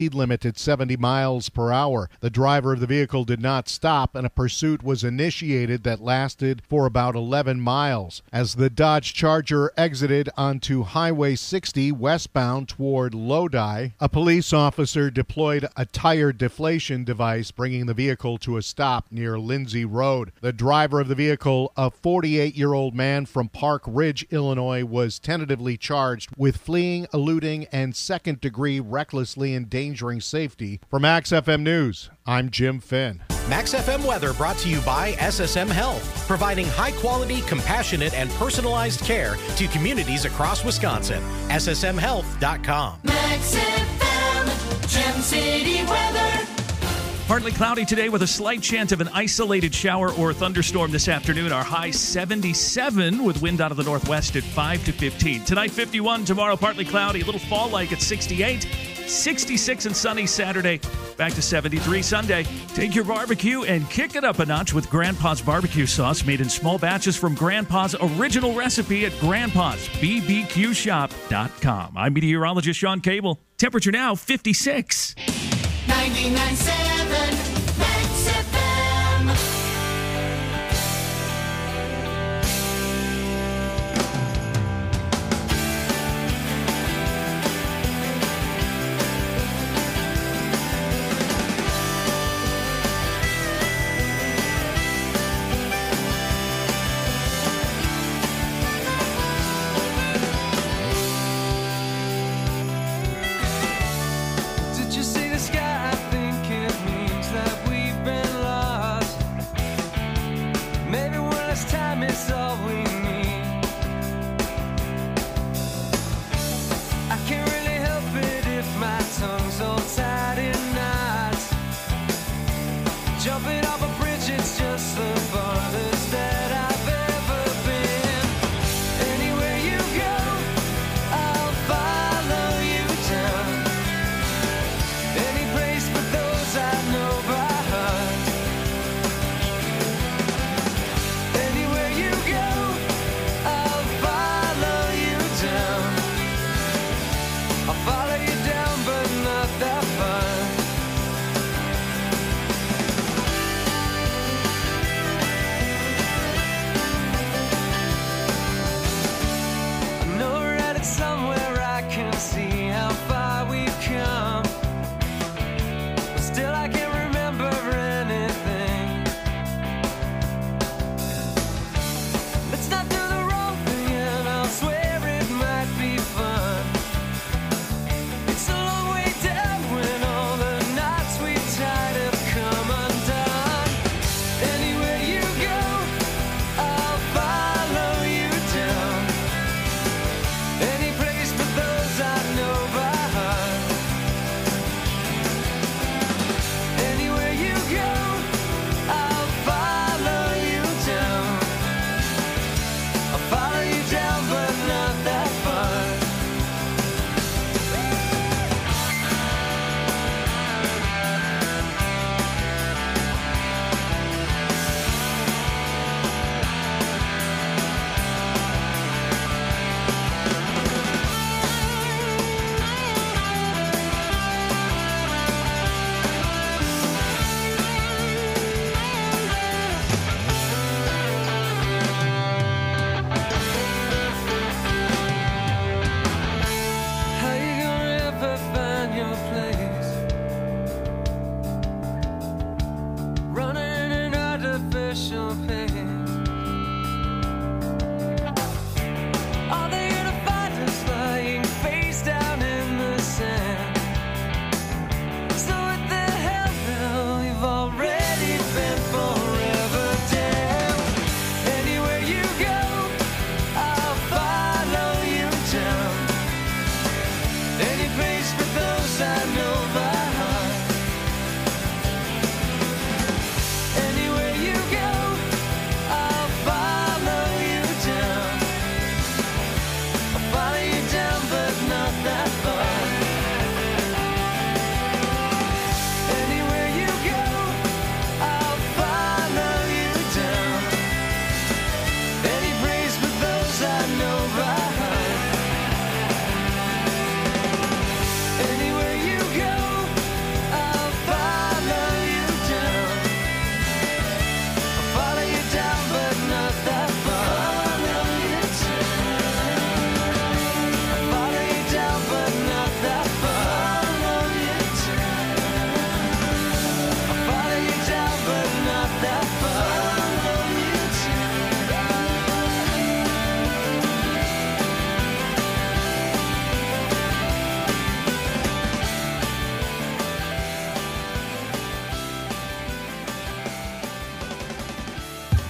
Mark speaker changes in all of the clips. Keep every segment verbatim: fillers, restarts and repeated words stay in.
Speaker 1: speed limit at seventy miles per hour. The driver of the vehicle did not stop, and a pursuit was initiated that lasted for about eleven miles. As the Dodge Charger exited onto Highway sixty westbound toward Lodi, a police officer deployed a tire deflation device, bringing the vehicle to a stop near Lindsay Road. The driver of the vehicle, a forty-eight-year-old man from Park Ridge, Illinois, was tentatively charged with fleeing, eluding, and second-degree recklessly endangering safety. For Max F M News, I'm Jim Finn.
Speaker 2: Max F M weather brought to you by S S M Health, providing high-quality, compassionate, and personalized care to communities across Wisconsin. S S M health dot com.
Speaker 3: Max F M, Gem City weather.
Speaker 4: Partly cloudy today with a slight chance of an isolated shower or thunderstorm this afternoon. Our high seventy-seven with wind out of the northwest at five to fifteen. Tonight fifty-one, tomorrow partly cloudy, a little fall-like at sixty-eight. sixty-six and sunny Saturday, back to seventy-three Sunday. Take your barbecue and kick it up a notch with Grandpa's barbecue sauce made in small batches from Grandpa's original recipe at grandpas b b q shop dot com. I'm meteorologist Sean Cable. Temperature now fifty-six.
Speaker 3: ninety-nine point seven Max F M.
Speaker 5: Did you see the sky thinking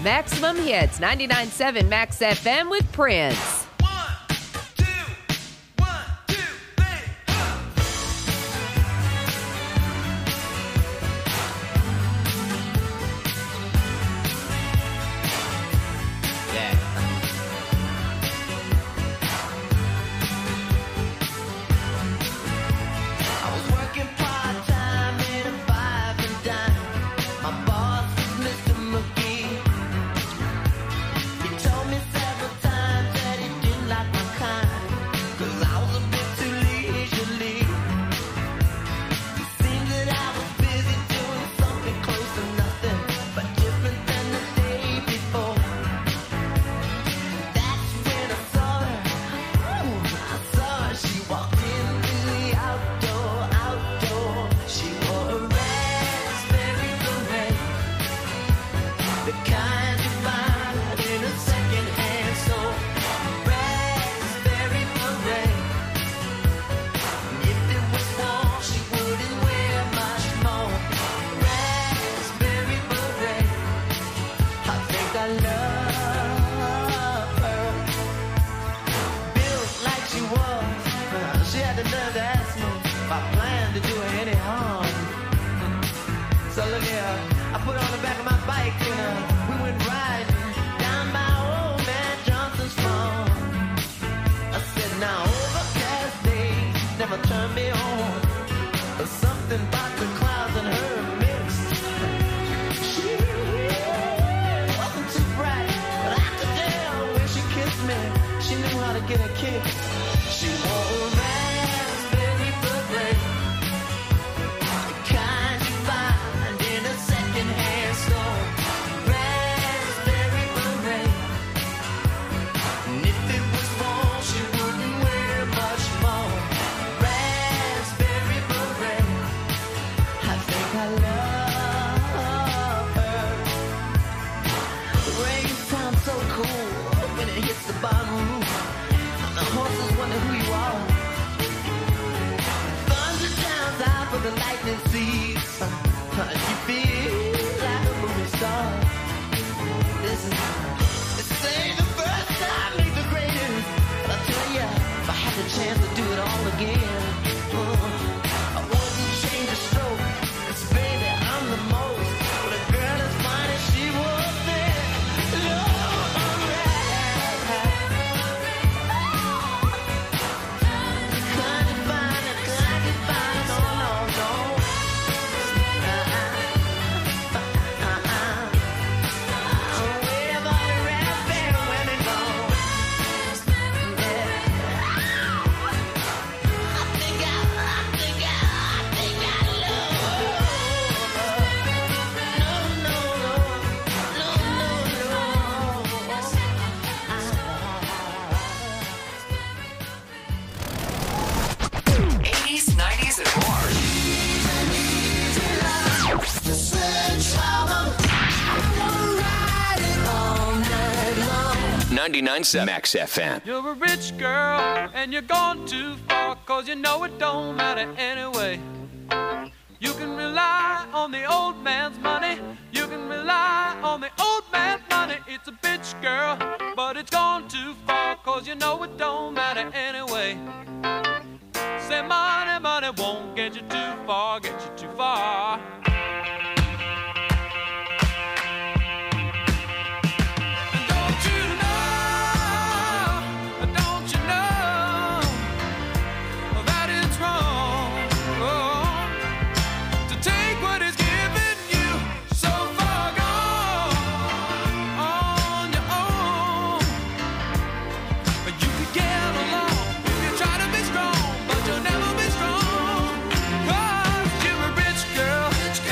Speaker 5: Maximum Hits, ninety-nine point seven Max F M with Prince.
Speaker 6: ninety-nine point seven Max F M.
Speaker 7: You're a rich girl and you're gone too far, cause you know it don't matter anyway. You can rely on the old man's money. You can rely on the old man's money. It's a bitch girl, but it's gone too far, cause you know it don't matter anyway. Say money, money won't get you too far, get you too far. Try to be strong, but you'll never be strong. Cause you're a rich girl.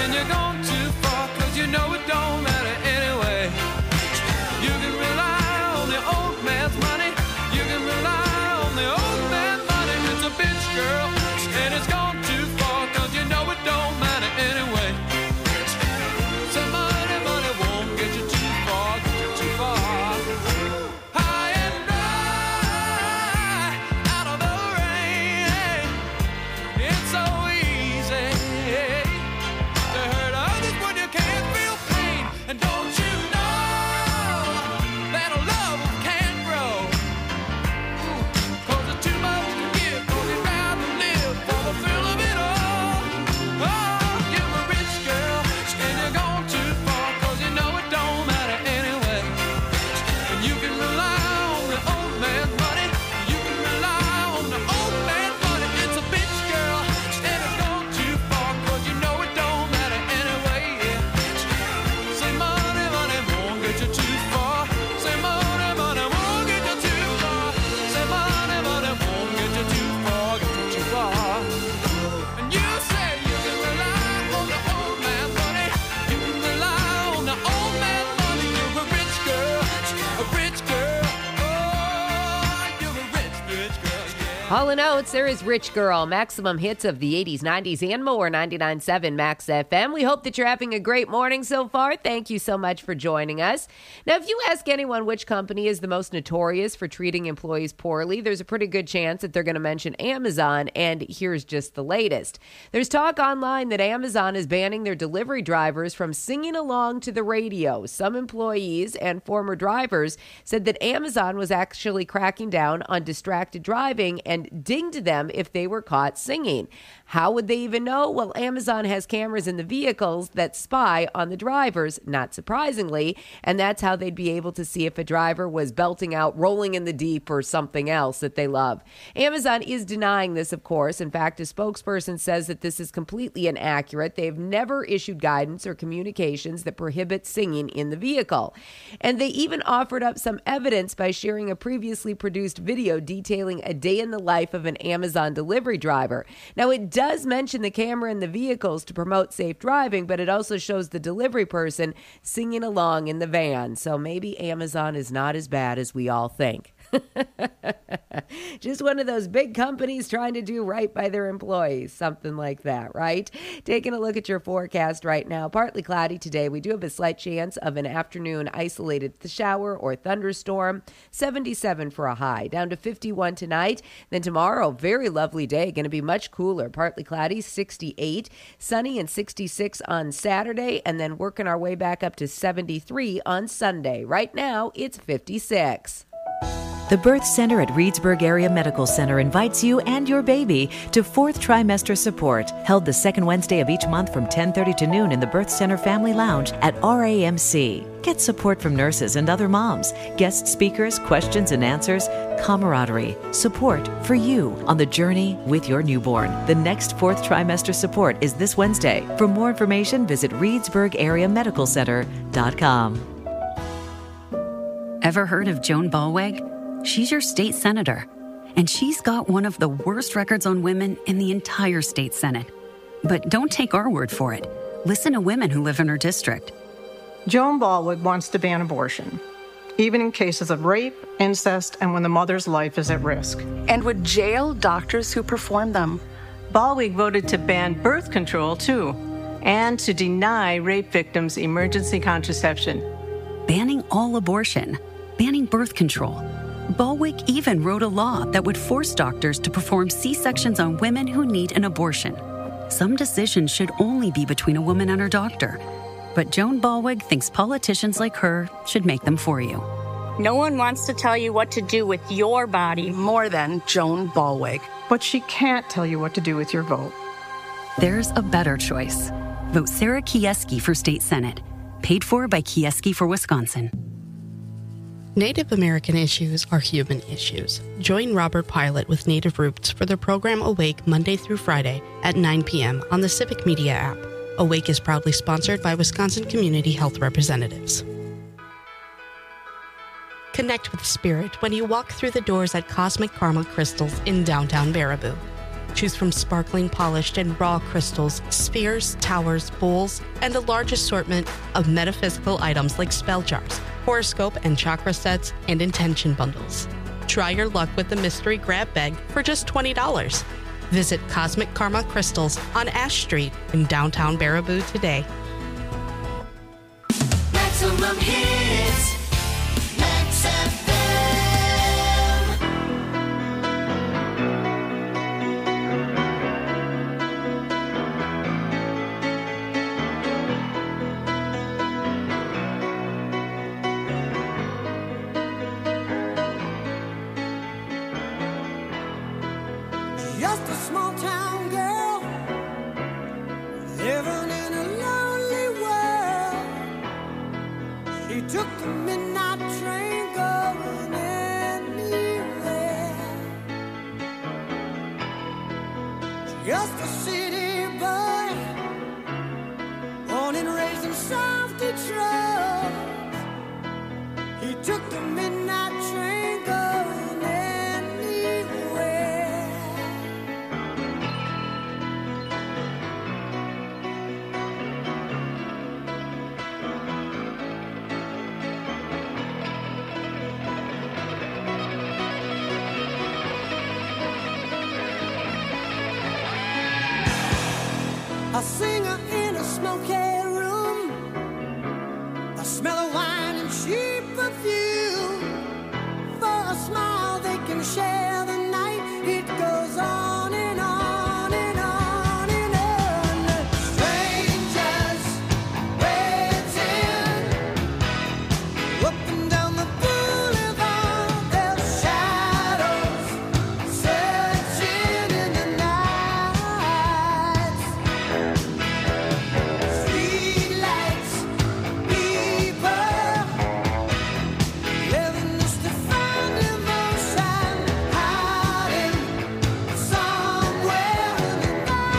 Speaker 5: Hall and Oates, there is Rich Girl, maximum hits of the eighties, nineties, and more, ninety-nine point seven Max F M. We hope that you're having a great morning so far. Thank you so much for joining us. Now, if you ask anyone which company is the most notorious for treating employees poorly, there's a pretty good chance that they're going to mention Amazon, and here's just the latest. There's talk online that Amazon is banning their delivery drivers from singing along to the radio. Some employees and former drivers said that Amazon was actually cracking down on distracted driving and dinged them if they were caught singing. How would they even know? Well, Amazon has cameras in the vehicles that spy on the drivers, not surprisingly, and that's how they'd be able to see if a driver was belting out Rolling in the Deep or something else that they love. Amazon is denying this, of course. In fact, a spokesperson says that this is completely inaccurate. They've never issued guidance or communications that prohibit singing in the vehicle. And they even offered up some evidence by sharing a previously produced video detailing a day in the life of an Amazon delivery driver. Now, it does mention the camera in the vehicles to promote safe driving, but it also shows the delivery person singing along in the van. So maybe Amazon is not as bad as we all think. Just one of those big companies trying to do right by their employees. Something like that, right? Taking a look at your forecast right now. Partly cloudy today. We do have a slight chance of an afternoon isolated shower or thunderstorm. seventy-seven for a high. Down to fifty-one tonight. Then tomorrow, very lovely day. Going to be much cooler. Partly cloudy, sixty-eight. Sunny and sixty-six on Saturday. And then working our way back up to seventy-three on Sunday. Right now, it's fifty-six.
Speaker 8: The Birth Center at Reedsburg Area Medical Center invites you and your baby to fourth trimester support, held the second Wednesday of each month from ten thirty to noon in the Birth Center Family Lounge at R A M C. Get support from nurses and other moms, guest speakers, questions and answers, camaraderie, support for you on the journey with your newborn. The next fourth trimester support is this Wednesday. For more information, visit reedsburg area medical center dot com.
Speaker 9: Ever heard of Joan Ballweg? She's your state senator, and she's got one of the worst records on women in the entire state Senate. But don't take our word for it. Listen to women who live in her district.
Speaker 10: Joan Ballweg wants to ban abortion, even in cases of rape, incest, and when the mother's life is at risk.
Speaker 11: And would jail doctors who perform them.
Speaker 10: Ballweg voted to ban birth control, too, and to deny rape victims emergency contraception.
Speaker 9: Banning all abortion, banning birth control. Ballweg even wrote a law that would force doctors to perform C-sections on women who need an abortion. Some decisions should only be between a woman and her doctor. But Joan Ballweg thinks politicians like her should make them for you.
Speaker 11: No one wants to tell you what to do with your body more than Joan Ballweg.
Speaker 10: But she can't tell you what to do with your vote.
Speaker 9: There's a better choice. Vote Sarah Kieski for State Senate. Paid for by Kieski for Wisconsin.
Speaker 12: Native American issues are human issues. Join Robert Pilot with Native Roots for the program Awake Monday through Friday at nine p.m. on the Civic Media app. Awake is proudly sponsored by Wisconsin Community Health Representatives. Connect with spirit when you walk through the doors at Cosmic Karma Crystals in downtown Baraboo. Choose from sparkling, polished, and raw crystals, spheres, towers, bowls, and a large assortment of metaphysical items like spell jars, horoscope and chakra sets, and intention bundles. Try your luck with the mystery grab bag for just twenty dollars. Visit Cosmic Karma Crystals on Ash Street in downtown Baraboo today.
Speaker 3: Maximum hits, Max F M.
Speaker 13: Just a small town girl living in a lonely world. She took the midnight train going anywhere. Just a city boy, born and raised in South Detroit. He took the midnight train going anywhere. A singer in a smoky room, the smell of wine and cheap perfume. For a smile they can share the night. It goes on and on and on and on. Strangers waiting up and down the boulevard. Their shadows searching in the night. Streetlights, people living just to find emotion, hiding somewhere in the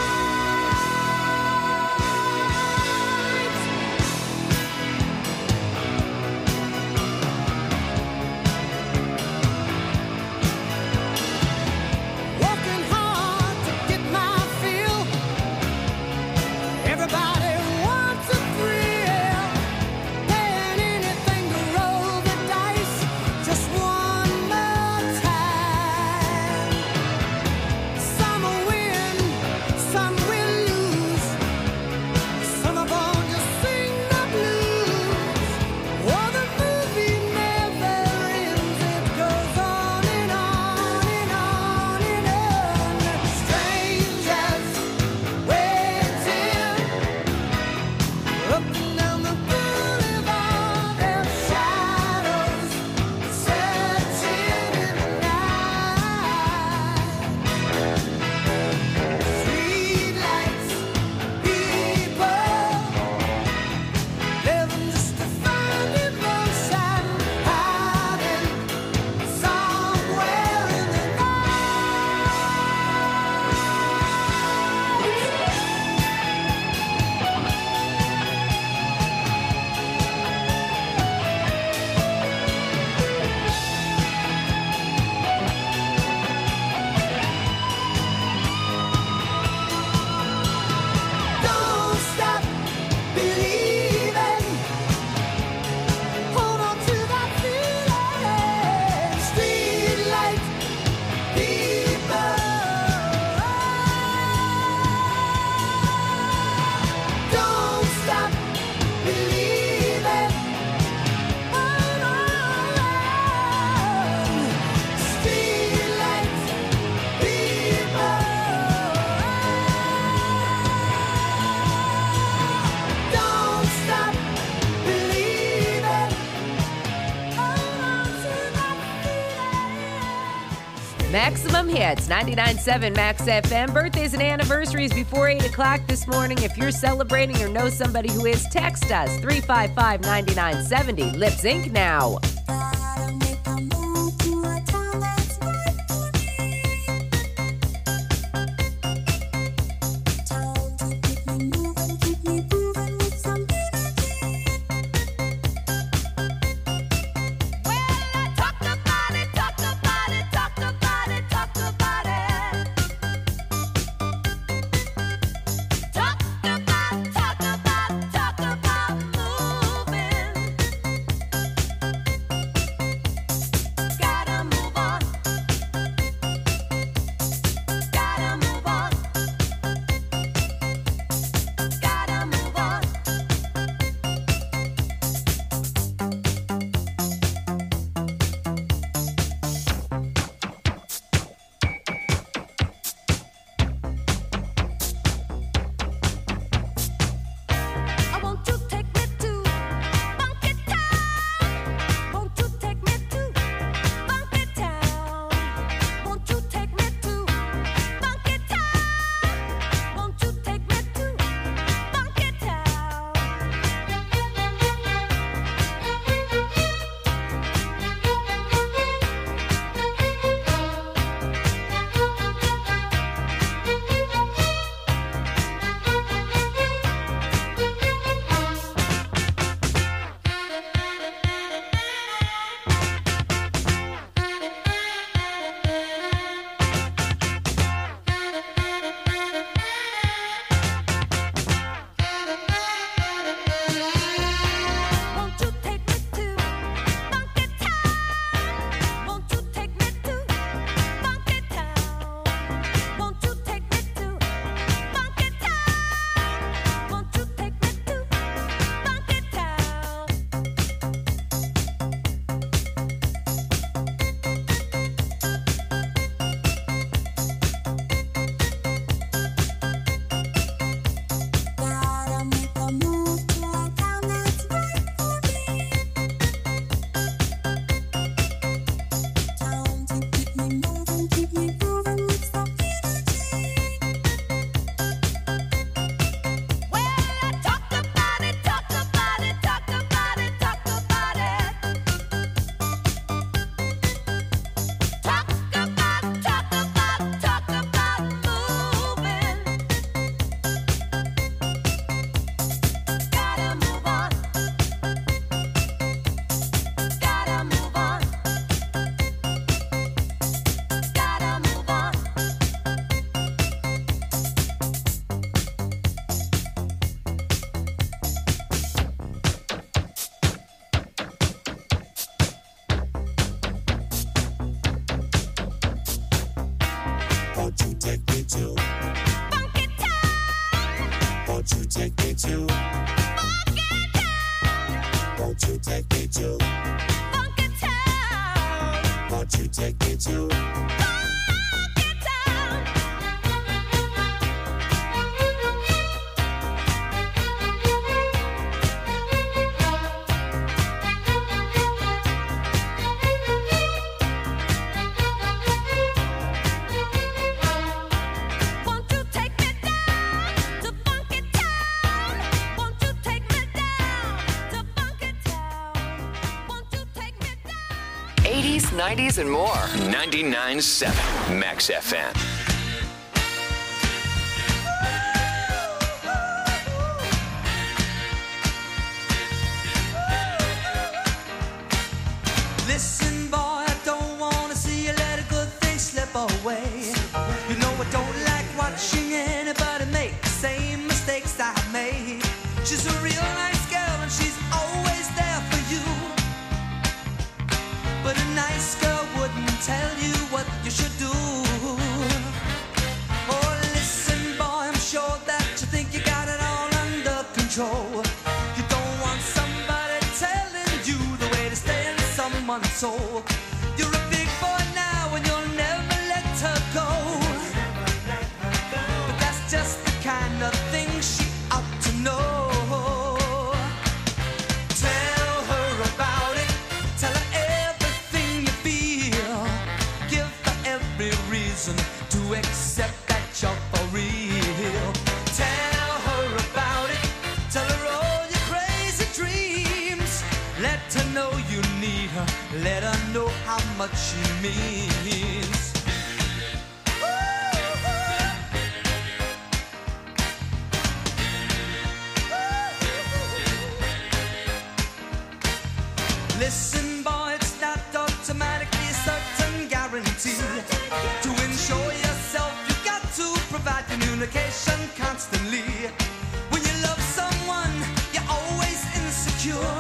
Speaker 13: working hard to get my fill. Everybody wants a thrill, paying anything to roll the dice just one more time. Some will win, some will lose. Some are born to sing the blues. Oh, the movie never ends. It goes on and on and on and on. Strangers waiting up and down the boulevard. Their shadows searching in the night. Streetlights, people living just to find emotion, hiding somewhere in the Don't stop believing. Hold on to that feeling. Streetlight people. Don't stop believing. Hold on. Streetlight people. Don't stop believing. Hold on to that feeling.
Speaker 5: Maximum Hits, ninety-nine point seven Max F M. Birthdays and anniversaries before eight o'clock this morning. If you're celebrating or know somebody who is, text us three five five, nine nine seven zero. Lips Incorporated now.
Speaker 3: Talk about, talk about moving.
Speaker 13: Won't you take me to Funky Town? Won't you take me to Funky Town? Won't you take me to Funky Town?
Speaker 6: eighties, nineties, and more. ninety-nine point seven Max F M.
Speaker 14: Listen, boy, I don't wanna see you let a good thing slip away. You know I don't like watching anybody make the same mistakes I made. She's a real nice girl and she's always there for you. But a nice girl wouldn't tell you what you should do. Oh, listen, boy, I'm sure that you think you got it all under control. You don't want somebody telling you the way to stay in someone's soul. You're a big boy now and you'll never let her go. But that's just the kind of thing she ought to know. Tell her about it. Tell her everything you feel. Give her every reason to accept that you're for real. Tell her about it. Tell her all your crazy dreams. Let her know you need her. Let her know how much she means. Listen, boy, it's not automatically a certain guarantee. To ensure yourself, you got to provide communication constantly. When you love someone, you're always insecure.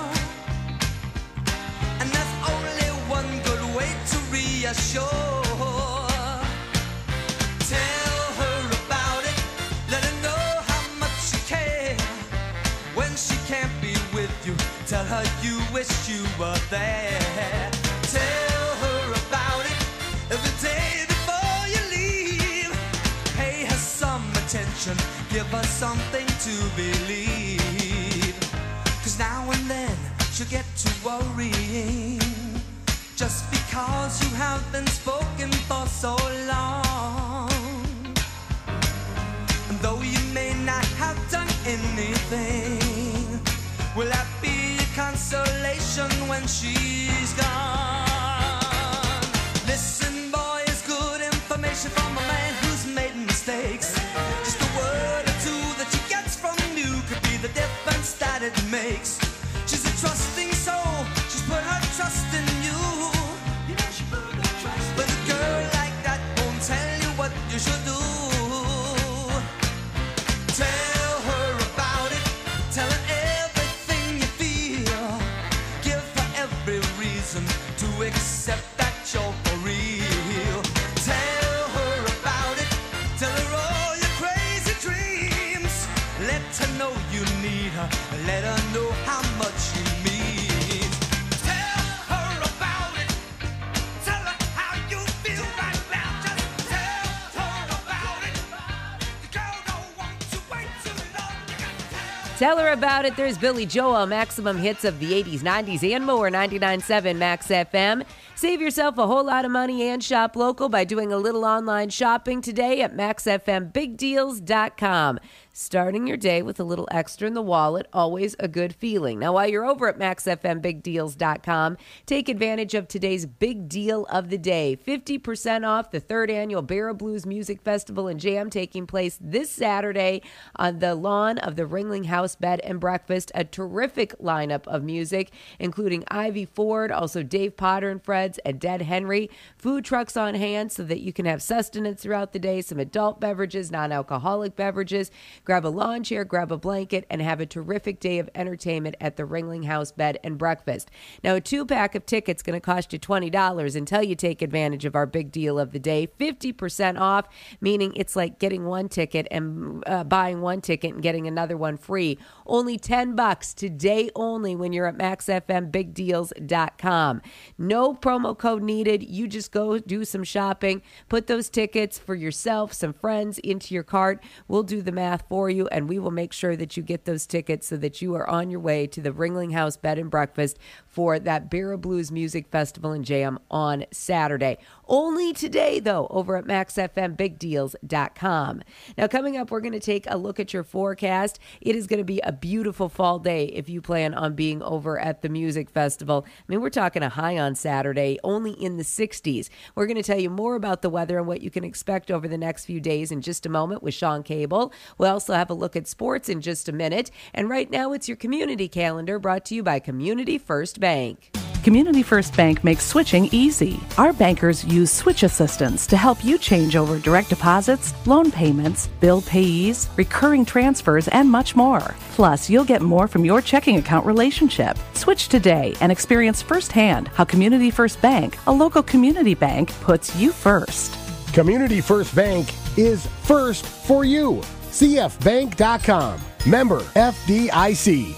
Speaker 14: And there's only one good way to reassure. Tell her about it. Let her know how much you care. When she can't be with you, tell her you wish you were there. Tell her about it every day before you leave. Pay her some attention, give her something to believe. Cause now and then she'll get to worrying, just because you have been spoken for so long. And though you may not have done anything, will that be a consolation when she's gone? Listen, boy, it's good information from a man who's made mistakes. Just a word or two that she gets from you could be the difference that it makes. She's a trusting soul, she's put her trust in you. You know she put her trust in you. But a girl like that won't tell you what you should do. Tell her about it, tell her everything you feel. Give her every reason to accept that you're for real. Tell her about it, tell her all your crazy dreams. Let her know you need her, let her know how much she means. Tell her about it, tell her how you feel right now. Just tell her about it. The girl don't want to wait too long. You gotta tell.
Speaker 5: Tell her about it. There's Billy Joel, maximum hits of the eighties, nineties, and more. ninety-nine point seven Max F M. Save yourself a whole lot of money and shop local by doing a little online shopping today at max f m big deals dot com. Starting your day with a little extra in the wallet, always a good feeling. Now, while you're over at max f m big deals dot com, take advantage of today's big deal of the day. fifty percent off the third annual Barra Blues Music Festival and Jam taking place this Saturday on the lawn of the Ringling House Bed and Breakfast. A terrific lineup of music, including Ivy Ford, also Dave Potter and Fred's, and Dead Henry. Food trucks on hand so that you can have sustenance throughout the day, some adult beverages, non-alcoholic beverages. Grab a lawn chair, grab a blanket, and have a terrific day of entertainment at the Ringling House Bed and Breakfast. Now, a two-pack of tickets going to cost you twenty dollars until you take advantage of our big deal of the day, fifty percent off, meaning it's like getting one ticket and uh, buying one ticket and getting another one free. Only ten bucks today only when you're at max f m big deals dot com. No promo code needed. You just go do some shopping, put those tickets for yourself, some friends into your cart. We'll do the math for you, and we will make sure that you get those tickets so that you are on your way to the Ringling House Bed and Breakfast for that Barra Blues Music Festival and Jam on Saturday. Only today, though, over at max f m big deals dot com. Now, coming up, we're going to take a look at your forecast. It is going to be a beautiful fall day if you plan on being over at the music festival. I mean, we're talking a high on Saturday, only in the sixties. We're going to tell you more about the weather and what you can expect over the next few days in just a moment with Sean Cable. We'll also have a look at sports in just a minute. And right now, it's your community calendar brought to you by Community First Bank.
Speaker 15: Community First Bank makes switching easy. Our bankers use switch assistance to help you change over direct deposits, loan payments, bill payees, recurring transfers, and much more. Plus, you'll get more from your checking account relationship. Switch today and experience firsthand how Community First Bank, a local community bank, puts you first.
Speaker 16: Community First Bank is first for you. c f bank dot com. Member F D I C.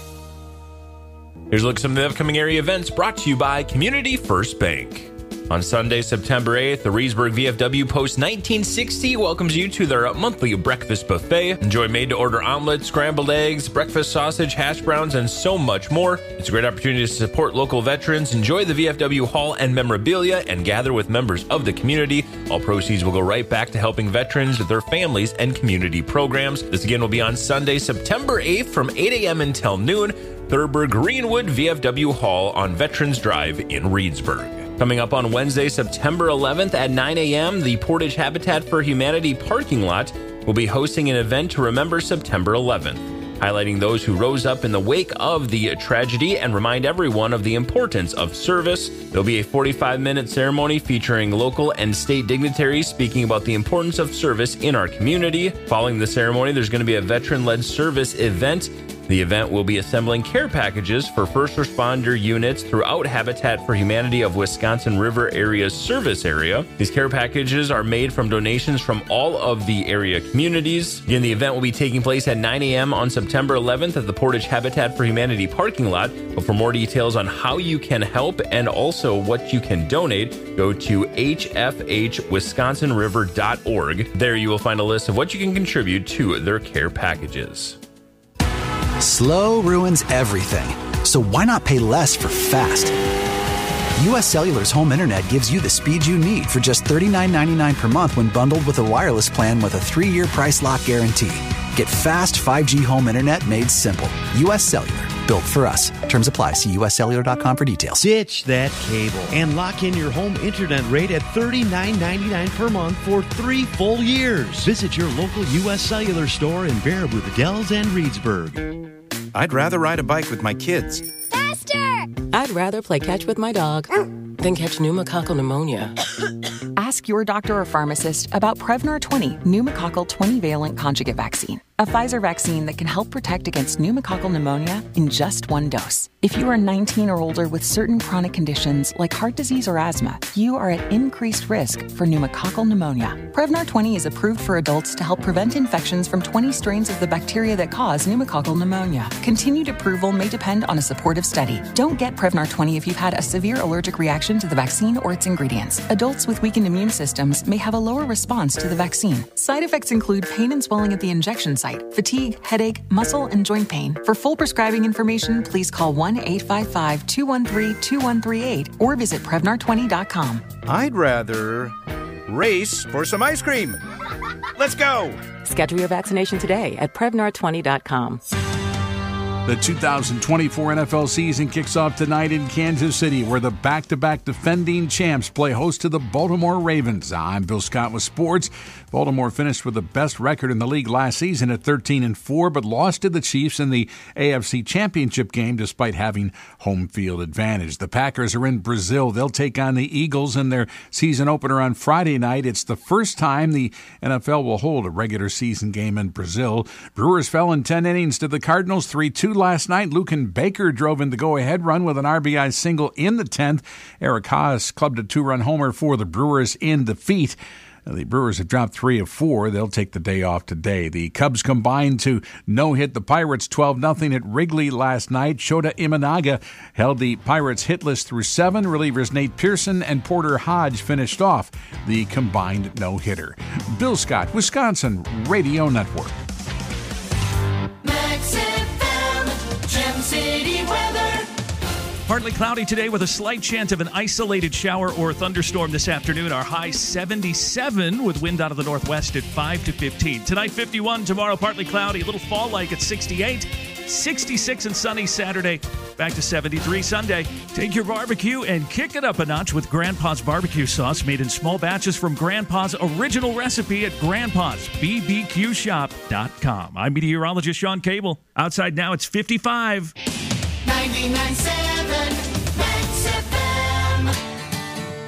Speaker 17: Here's a look at some of the upcoming area events brought to you by Community First Bank. On Sunday, September eighth, the Reedsburg V F W Post nineteen sixty welcomes you to their monthly breakfast buffet. Enjoy made-to-order omelets, scrambled eggs, breakfast sausage, hash browns, and so much more. It's a great opportunity to support local veterans, enjoy the V F W Hall and memorabilia, and gather with members of the community. All proceeds will go right back to helping veterans, their families, and community programs. This again will be on Sunday, September eighth from eight a.m. until noon. Thurber Greenwood V F W Hall on Veterans Drive in Reedsburg. Coming up on Wednesday, September eleventh at nine a.m., the Portage Habitat for Humanity parking lot will be hosting an event to remember September eleventh, highlighting those who rose up in the wake of the tragedy and remind everyone of the importance of service. There'll be a forty-five minute ceremony featuring local and state dignitaries speaking about the importance of service in our community. Following the ceremony, there's going to be a veteran-led service event. The event will be assembling care packages for first responder units throughout Habitat for Humanity of Wisconsin River Area's service area. These care packages are made from donations from all of the area communities. Again, the event will be taking place at nine a.m. on September eleventh at the Portage Habitat for Humanity parking lot. But for more details on how you can help and also what you can donate, go to h f h wisconsin river dot org. There you will find a list of what you can contribute to their care packages.
Speaker 18: Slow ruins everything, so why not pay less for fast? U S Cellular's home internet gives you the speed you need for just thirty-nine ninety-nine per month when bundled with a wireless plan with a three-year price lock guarantee. Get fast five G home internet made simple. U S Cellular, built for us. Terms apply. See U S cellular dot com for details.
Speaker 19: Ditch that cable and lock in your home internet rate at thirty-nine ninety-nine per month for three full years. Visit your local U S Cellular store in Baraboo, the Dells, and Reedsburg.
Speaker 20: I'd rather ride a bike with my kids.
Speaker 21: Faster! I'd rather play catch with my dog than catch pneumococcal pneumonia.
Speaker 22: Ask your doctor or pharmacist about Prevnar twenty pneumococcal twenty-valent conjugate vaccine, a Pfizer vaccine that can help protect against pneumococcal pneumonia in just one dose. If you are nineteen or older with certain chronic conditions like heart disease or asthma, you are at increased risk for pneumococcal pneumonia. Prevnar twenty is approved for adults to help prevent infections from twenty strains of the bacteria that cause pneumococcal pneumonia. Continued approval may depend on a supportive study. Don't get Prevnar twenty if you've had a severe allergic reaction to the vaccine or its ingredients. Adults with weakened immune systems may have a lower response to the vaccine. Side effects include pain and swelling at the injection site, fatigue, headache, muscle, and joint pain. For full prescribing information, please call one eight five five, two one three, two one three eight or visit Prevnar twenty dot com.
Speaker 20: I'd rather race for some ice cream. Let's go!
Speaker 21: Schedule your vaccination today at Prevnar twenty dot com.
Speaker 1: The two thousand twenty-four N F L season kicks off tonight in Kansas City, where the back-to-back defending champs play host to the Baltimore Ravens. I'm Bill Scott with sports. Baltimore finished with the best record in the league last season at thirteen and four, but lost to the Chiefs in the A F C Championship game despite having home field advantage. The Packers are in Brazil. They'll take on the Eagles in their season opener on Friday night. It's the first time the N F L will hold a regular season game in Brazil. Brewers fell in ten innings to the Cardinals, three two last night. Luken Baker drove in the go-ahead run with an R B I single in the tenth. Eric Haas clubbed a two-run homer for the Brewers in defeat. The Brewers have dropped three of four. They'll take the day off today. The Cubs combined to no-hit the Pirates twelve nothing at Wrigley last night. Shota Imanaga held the Pirates hitless through seven. Relievers Nate Pearson and Porter Hodge finished off the combined no-hitter. Bill Scott, Wisconsin Radio Network.
Speaker 3: Max F M, Gem City weather.
Speaker 4: Partly cloudy today with a slight chance of an isolated shower or thunderstorm this afternoon. Our high seventy-seven with wind out of the northwest at five to fifteen. Tonight fifty-one, tomorrow partly cloudy, a little fall-like at sixty-eight. sixty-six and sunny Saturday, back to seventy-three Sunday. Take your barbecue and kick it up a notch with Grandpa's barbecue sauce made in small batches from Grandpa's original recipe at grandpas b b q shop dot com. I'm meteorologist Sean Cable. Outside now it's fifty-five.
Speaker 3: ninety-nine point seven Max F M.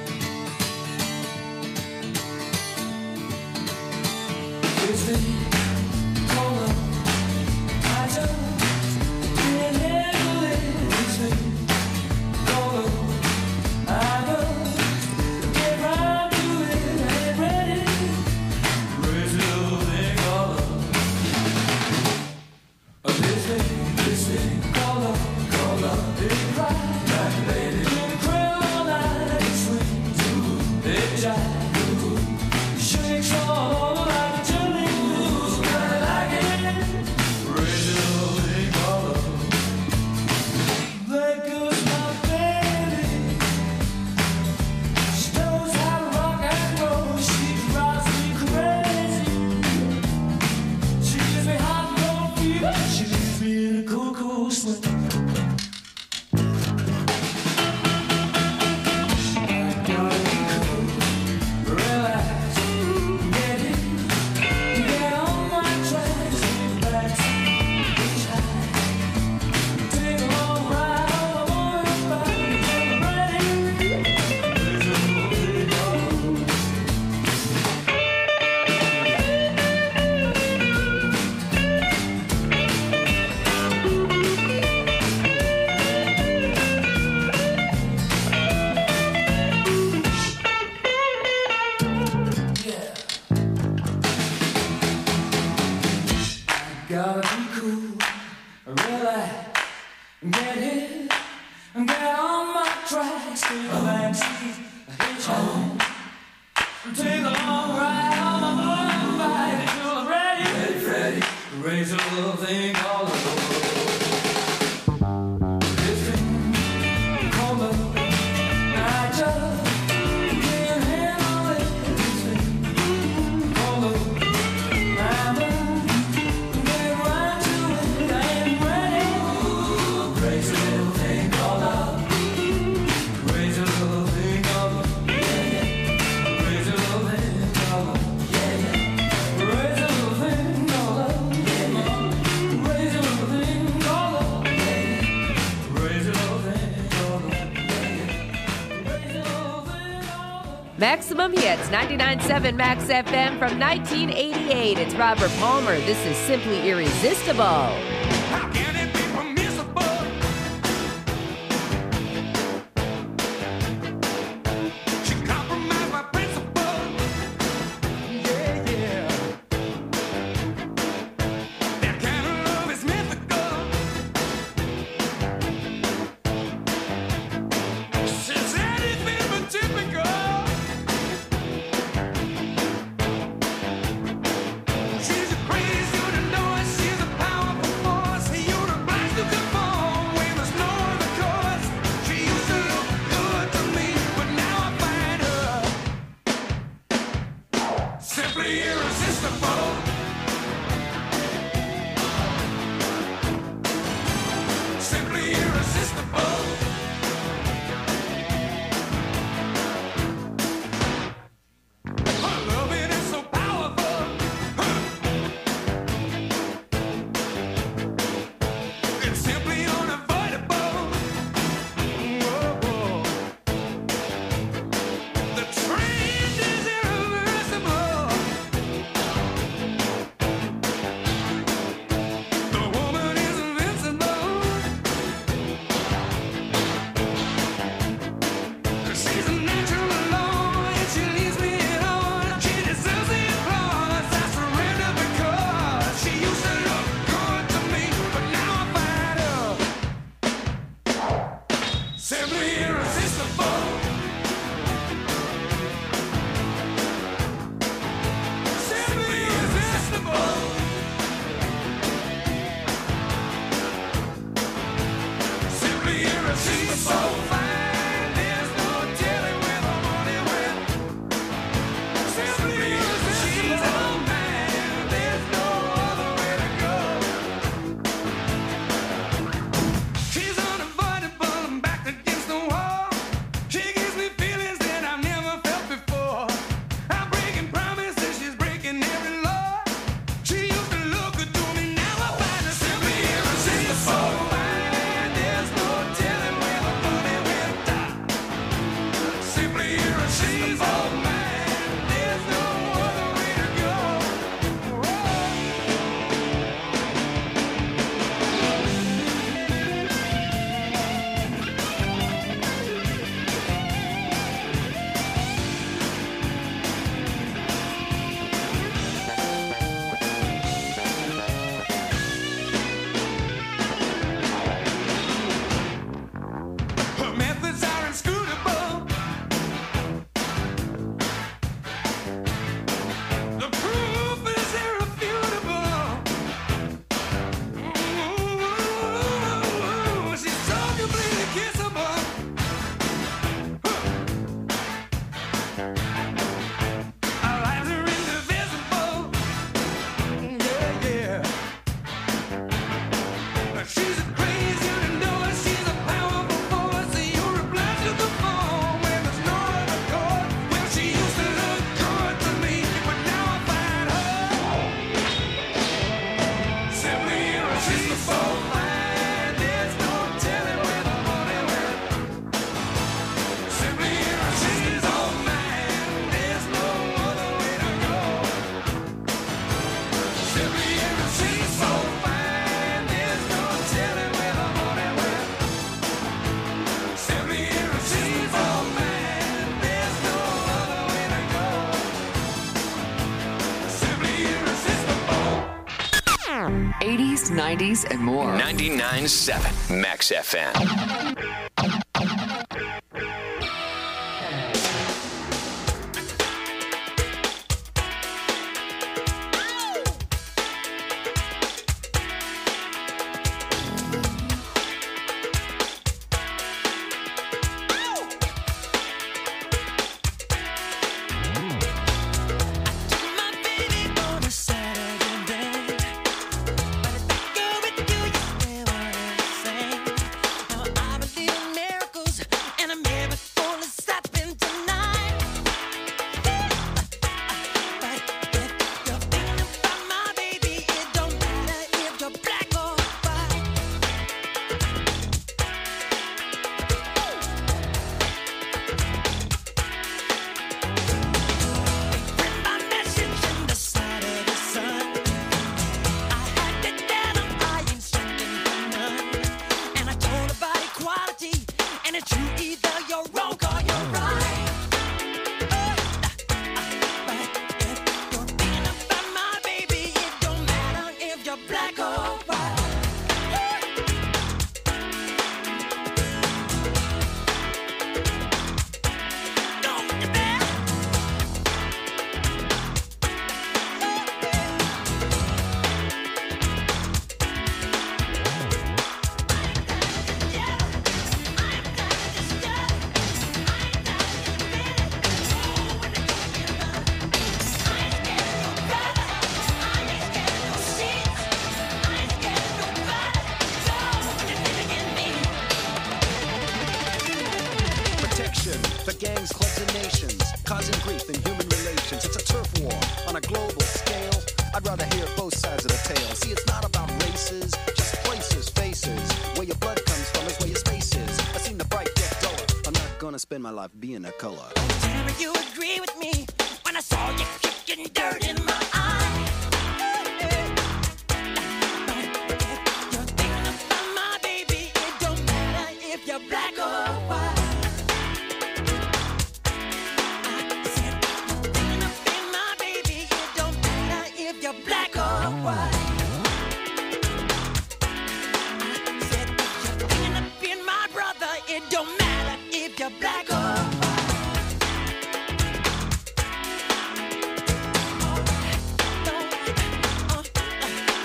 Speaker 13: Gotta be cool, relax, get hit, get on my tracks, take a backseat, hitchhike, take a long ride on my motorbike until I'm ready, ready, ready, raise a little thing called love. This thing called love, I just can't handle it. This thing called love, I'm
Speaker 5: Maximum Hits, ninety-nine point seven Max F M from nineteen eighty-eight. It's Robert Palmer. This is Simply Irresistible.
Speaker 13: She's a crazy, you know it. She's a powerful.
Speaker 14: so fine, there's no telling where the money went. Simply she's all mine, there's no other way to go. She's unavoidable, I'm backed against the wall. She gives me feelings that I've never felt before. I'm breaking promises, she's breaking every law. She used to look good to me, now I find her simply irresistible. Fine, there's no telling where the money went down. Simply irresistible, man, there's no other way to go. Her methods are inscrutable. The proof is irrefutable. Ooh, she's so completely kissable. Our lives are indivisible. Yeah, yeah. She's crazy to know it. She's a powerful force. You're obliged to the phone when there's no other chord. Well, she used to look good to me, but now I find her simply irresistible. Fine, there's no telling where the money went. Simply irresistible, man. There's no other way to go. Simply irresistible. Fine, there's no telling where the money went. Simply irresistible, man. There's no other way to go. Simply irresistible.
Speaker 6: eighties, nineties, and more. ninety-nine point seven Max F M.
Speaker 14: On a Saturday day, but if I go with you, you swear what I say. Now I believe in miracles, and a miracle is happening tonight. But if you're thinking about my baby, it don't matter if you're black or white. Read my message in the Saturday sun. I had it down, I ain't searching for none. And I told about equality, and it's true, either you're wrong or you're right. But if you're thinking about my baby, it don't matter if you're black or white. Don't you dare.
Speaker 2: Protection for gangs, clubs, and nations, causing grief in human relations. It's a turf war on a global scale. I'd rather hear both sides of the tale. See, it's not about races, just places, faces. Where your blood comes from is where your space is. I've seen the bright get duller. I'm not gonna spend my life being a color.
Speaker 14: Tell me you agree with me when I saw you kicking dirt in my eye. You're thinking about my baby, it don't matter if you're black or white. I said you're thinking about my baby, it don't matter if you're black or white. I said you're thinking of being my brother, it don't matter if you're black or white.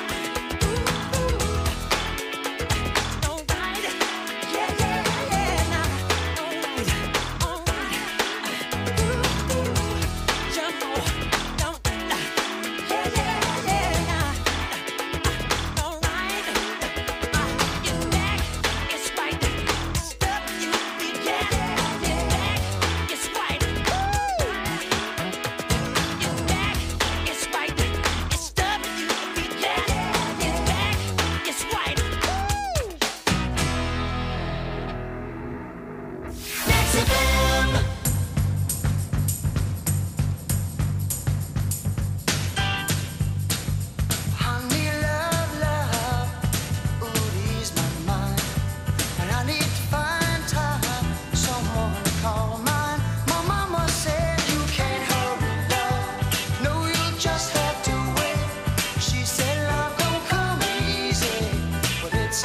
Speaker 14: Yeah, yeah, yeah.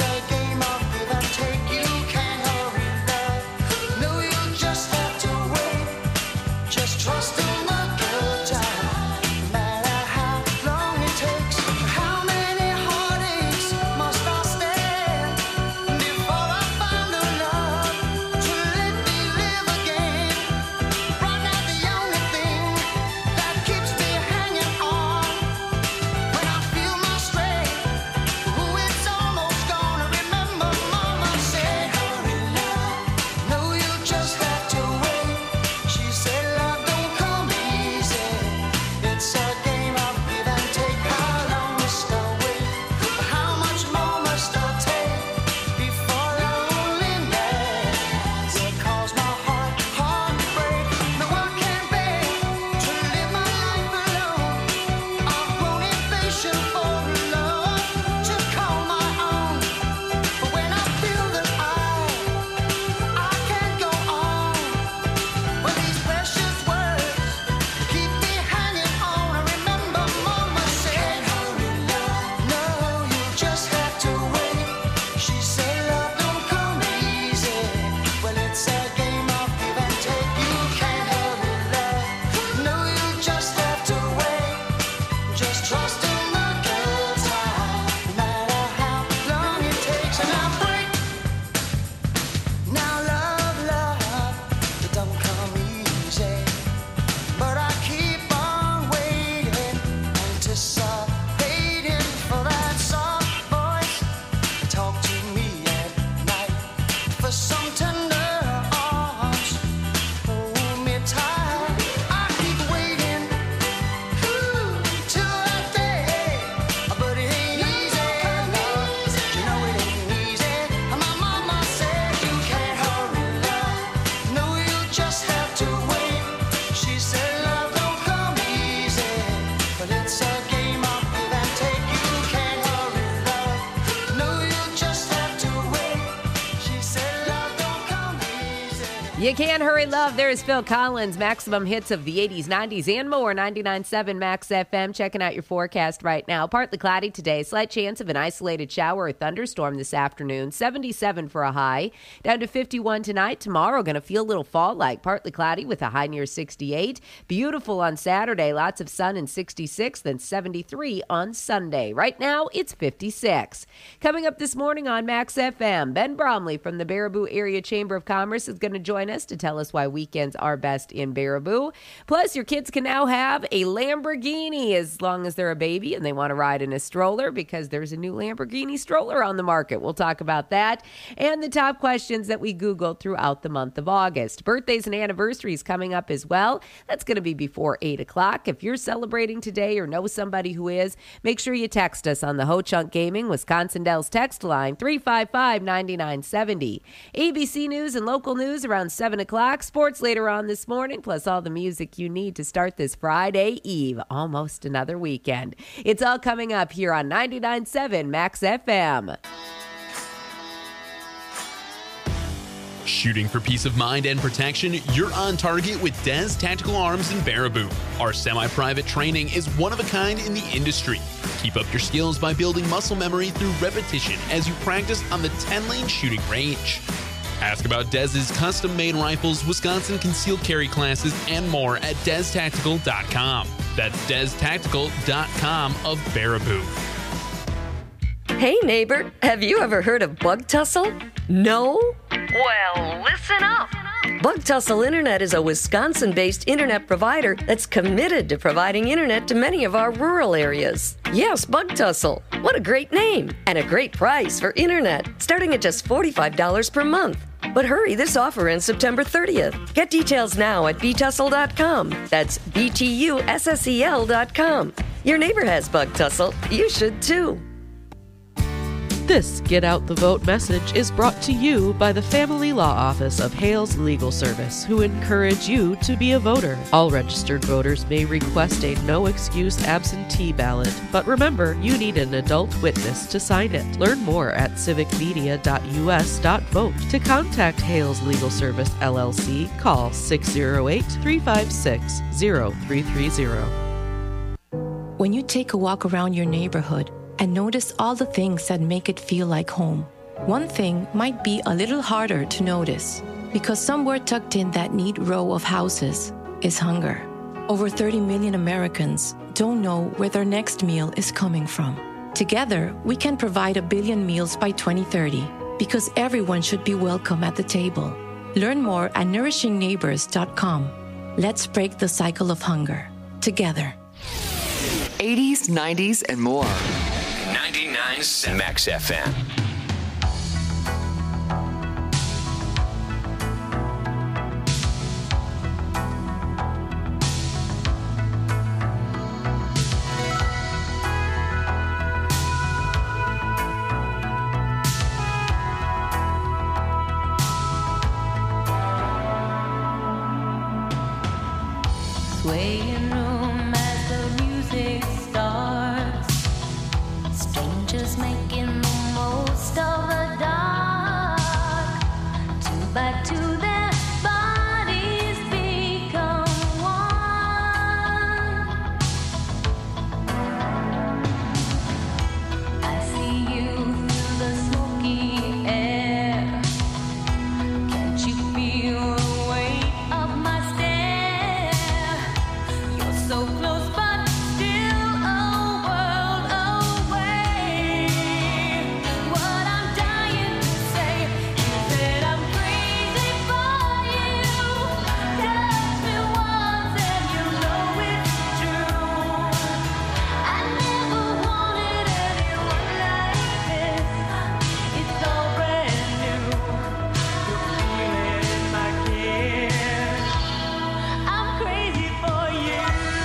Speaker 13: a game of give and take. You can't hurry love. No, you just have to wait. Just trust in the good time. No matter how long it takes. How many heartaches must I stand before I find a love to let me live again? Right now the only thing that keeps me hanging on when I feel my strength, ooh, it's almost gone. Remember Mama said, hurry love, no, you just have to wait. She said love don't come easy. It's a game of give and take. How long must I wait? How much more must I take before loneliness will cause my heart, heart to break? No, I can't bear to live my life alone. I've grown impatient for love to call my own. But when I feel that I, I can't go on, well, these precious words keep me hanging on. I remember Mama said, hurry love, no, you just have to wait. She said love don't come easy. Well, it's a game of give and take. You can't hurry love, no, you just have to wait. Just trust in the good time, no matter how long it takes. And I break. Now love, love, it don't come easy. But I keep on waiting, anticipating for that soft voice to talk to me at night, for some tender arms hold me tight. I keep waiting, ooh, till that day, but it ain't easy, love. You know it ain't easy. My mama said you can't hurry love, no, you just have to wait. She said love don't come easy, but it's a game of give and take. You can't hurry love, no, you just have to wait. She said love don't come easy.
Speaker 5: You can't hurry love. There's Phil Collins, maximum hits of the eighties, nineties, and more. ninety-nine point seven Max F M. Checking out your forecast right now. Partly cloudy today. Slight chance of an isolated shower or thunderstorm this afternoon. seventy-seven for a high. Down to fifty-one tonight. Tomorrow going to feel a little fall-like. Partly cloudy with a high near sixty-eight. Beautiful on Saturday. Lots of sun and sixty-six. Then seventy-three on Sunday. Right now, it's fifty-six. Coming up this morning on Max F M, Ben Bromley from the Baraboo Area Chamber of Commerce is going to join us to tell us why weekends are best in Baraboo. Plus, your kids can now have a Lamborghini as long as they're a baby and they want to ride in a stroller, because there's a new Lamborghini stroller on the market. We'll talk about that and the top questions that we Googled throughout the month of August. Birthdays and anniversaries coming up as well. That's going to be before eight o'clock. If you're celebrating today or know somebody who is, make sure you text us on the Ho Chunk Gaming Wisconsin Dells text line three five five, nine nine seven zero. A B C News and local news around seven o'clock. Sports later on this morning, plus all the music you need to start this Friday Eve. Almost another weekend. It's all coming up here on ninety-nine point seven Max F M.
Speaker 7: Shooting for peace of mind and protection, you're on target with Des Tactical Arms in Baraboo. Our semi-private training is one of a kind in the industry. Keep up your skills by building muscle memory through repetition as you practice on the ten-lane shooting range. Ask about Dez's custom-made rifles, Wisconsin concealed carry classes, and more at des tactical dot com. That's des tactical dot com of Baraboo.
Speaker 8: Hey neighbor, have you ever heard of Bug Tussle? No? Well, listen up. Bug Tussle Internet is a Wisconsin-based internet provider that's committed to providing internet to many of our rural areas. Yes, Bug Tussle. What a great name and a great price for internet, starting at just forty-five dollars per month. But hurry, this offer ends September thirtieth. Get details now at b tussle dot com. That's B T U S S E L dot com. Your neighbor has Bug Tussle. You should too.
Speaker 15: This Get Out the Vote message is brought to you by the Family Law Office of Hales Legal Service, who encourage you to be a voter. All registered voters may request a no-excuse absentee ballot, but remember, you need an adult witness to sign it. Learn more at civic media dot u s dot vote. To contact Hales Legal Service, L L C, call six oh eight, three five six, oh three three oh.
Speaker 23: When you take a walk around your neighborhood and notice all the things that make it feel like home,
Speaker 10: One thing might be a little harder to notice because somewhere tucked in that neat row of houses is hunger. Over thirty million Americans don't know where their next meal is coming from. Together, we can provide a billion meals by twenty thirty because everyone should be welcome at the table. Learn more at nourishing neighbors dot com. Let's break the cycle of hunger together.
Speaker 6: eighties, nineties, and more. ninety-nine Max F M.
Speaker 3: Swaying room as the music starts. Strangers making the most of the dark. Two by two, their bodies become one. I see you through the smoky air. Can't you feel the weight of my stare? You're so close, but still a world away. What I'm dying to say is that I'm crazy for you. Touch me once and you know it's true. I never wanted anyone like this. It's all brand new. You feel it in my kiss. I'm crazy for you.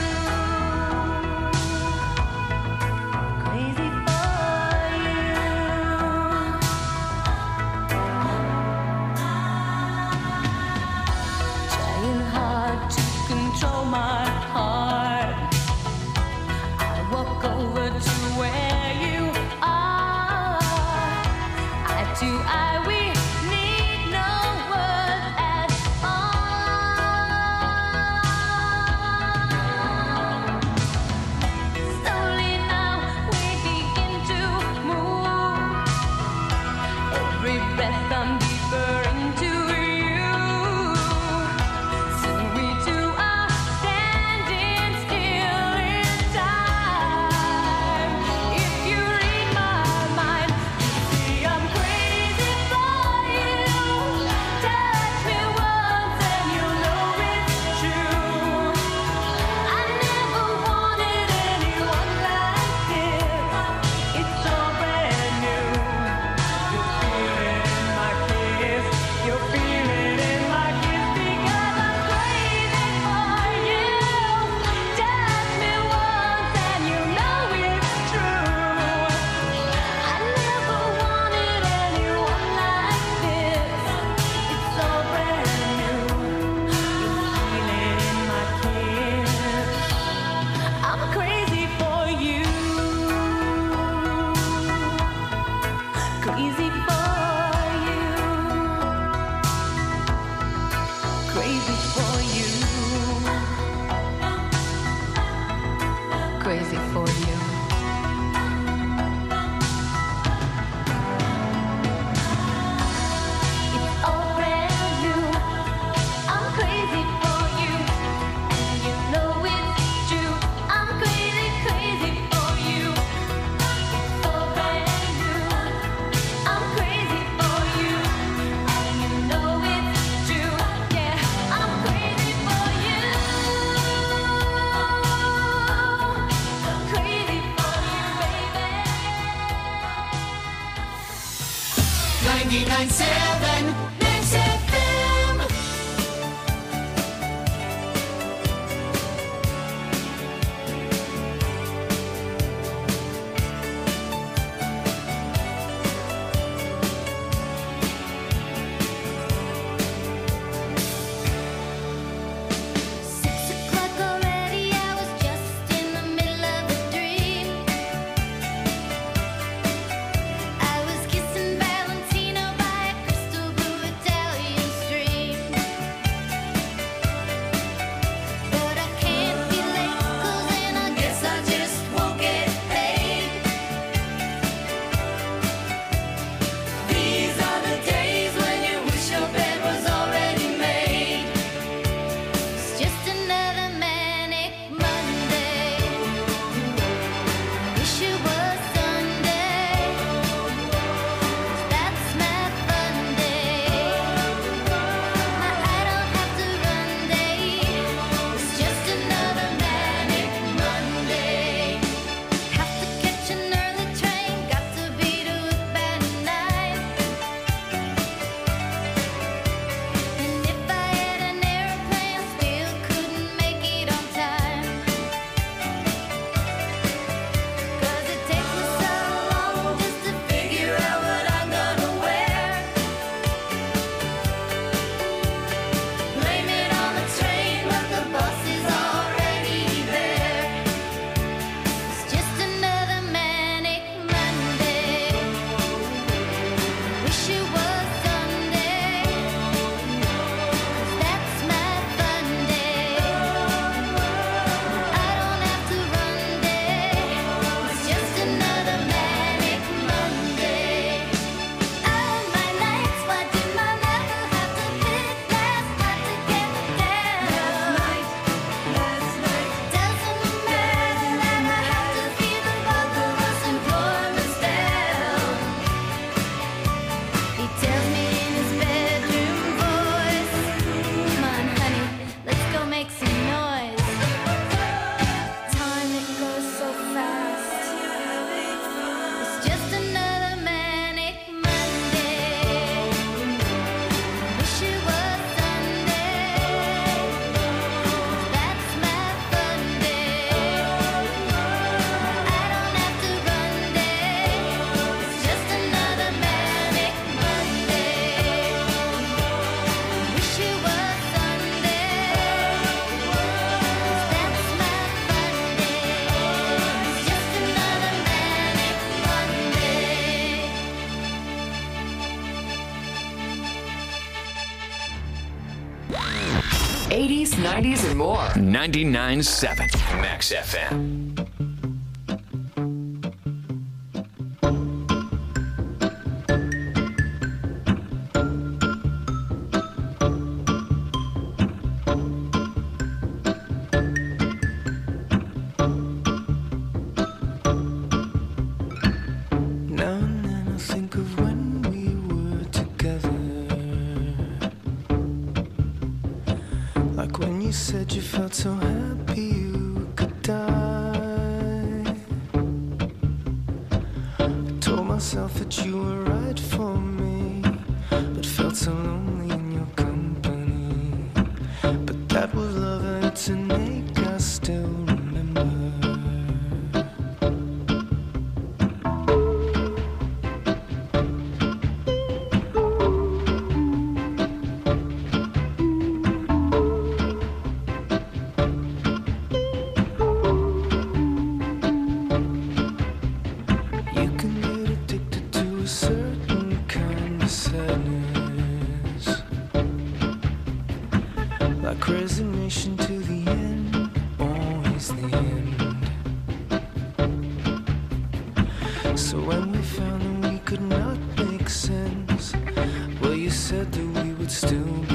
Speaker 3: Crazy for you. Trying hard to control my heart. I walk over to where you are. Eye to eye, we need no words at all. Slowly now we begin to move. Every breath I'm deeper into you. Soon we two are standing still in time. If you read my mind, you see I'm crazy for you. Touch me once and you know it's true. I never wanted anyone like this. It's all brand new. You feel it in my kiss. You feel it in my kiss because I'm crazy for you. Touch me once and you know it's true. I never wanted anyone like this. It's all brand new. You feel it in my kiss. I'm crazy for you. Crazy for you. Crazy for you. Crazy for you. It's all brand new. I'm crazy for you. And you know it's true. I'm crazy, crazy for you. It's all brand new. I'm crazy for you. And you know it's true. Yeah, I'm crazy for you. Crazy for you, baby. ninety-nine point seven Max F M. Six o'clock already, I was just in the middle of a dream. I was kissing Valentino by a crystal blue Wish it was Sunday, 'cause that's my fun day. I don't have to run day, it's just another manic Monday. Oh, my nights, why did my lover have to pick last night to get me down? Last night, doesn't matter that I have to feel the both of us and pour us down. He tells me in his bedroom voice, come on, honey, let's go make some noise. Time, it goes so fast. It's just another manic Monday. Wish it was Sunday, 'cause that's my fun day. I don't have to run day, it's just another manic Monday. Wish it was Sunday, 'cause that's my fun day. It's just another manic Monday.
Speaker 6: eighties, nineties, and more. ninety-nine point seven Max F M.
Speaker 9: Now and then I think of when we were together. Like when you said you felt so happy you could die. I told myself that you were right for me, but felt so lonely in your company. But that was love and it's an ache I still remember. You can get addicted to a certain kind of sadness, like resignation to the end, always the end. So when we found that we could not make sense, well, you said that we would still